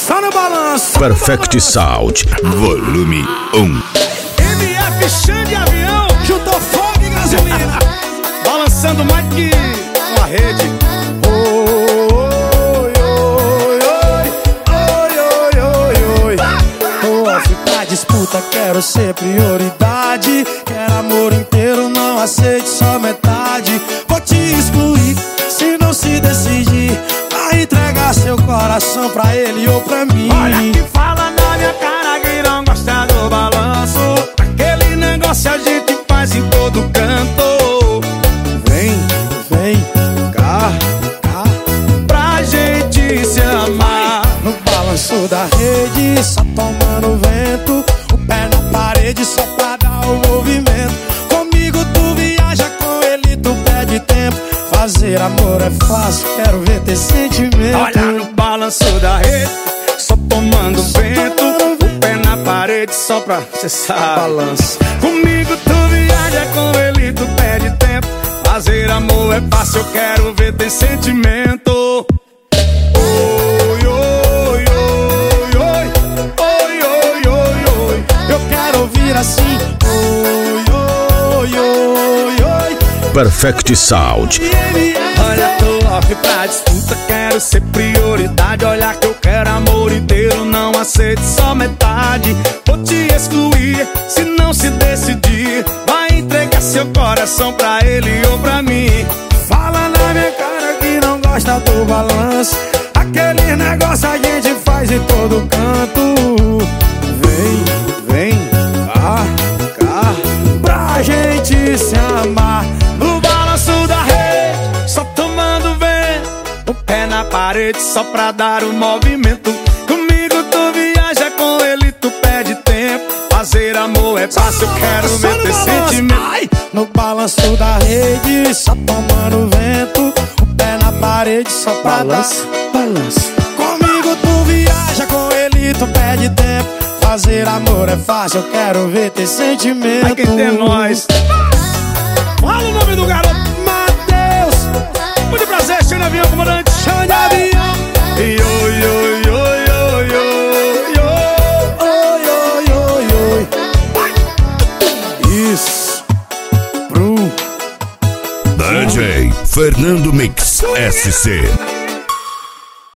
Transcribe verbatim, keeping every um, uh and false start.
Só no balanço. Perfect Sound, volume um. M F Xande Avião, juntou fogo e gasolina. Balançando mais que uma rede. Oi, oi, oi, oi, oi, oi, oi. Tô off pra disputa, quero ser prioridade. Quero amor inteiro, não aceite só metade. Vou te excluir se não se decidir. Vai entregar seu coração pra ele ou pra mim. Olha que fala na minha cara que não gosta do balanço. Aquele negócio a gente faz em todo canto. Vem, vem cá, cá, pra gente se amar. No balanço da rede, só tomando vento. O pé na parede só pra dar o movimento. Comigo tu viaja, com ele tu perde tempo. Fazer amor é fácil, quero ver ter sentimento. Olha no balanço da rede, só tomando vento. O pé na parede só pra cessar balanço. Comigo tu viaja, com ele tu perde tempo. Fazer amor é fácil, eu quero ver ter sentimento. Oi, oi, oi, oi, oi, oi, oi, oi. Eu quero ouvir assim. Oi, oi, oi, oi. Perfect Sound. Olha, tô off pra disputa, quero ser prioridade. Olha que eu quero amor inteiro, não aceito só metade. Vou te excluir se não se decidir. Vai entregar seu coração pra ele ou pra mim. Fala na minha cara que não gosta do balanço. Aquele negócio a gente faz em todo canto. Vem, vem cá, cá, pra gente se amar. No balanço da rede, só tomando vento. O pé na parede só pra dar o movimento. Comigo tu viaja, com ele tu perde tempo. Fazer amor é fácil, eu quero ver ter sentimento. Ai! No balanço da rede, só tomando vento. O pé na parede só pra Balança, dar balança. Comigo tu viaja, com ele tu perde tempo. Fazer amor é fácil, eu quero ver ter sentimento. Ai, quem tem nós. Fala o nome do garoto, Matheus. Muito prazer, Xande Avião, comandante Xande Avião. E oi, oi, oi, oi, oi, oi, oi, oi, oi. Isso. Pro D J Fernando Mix S C.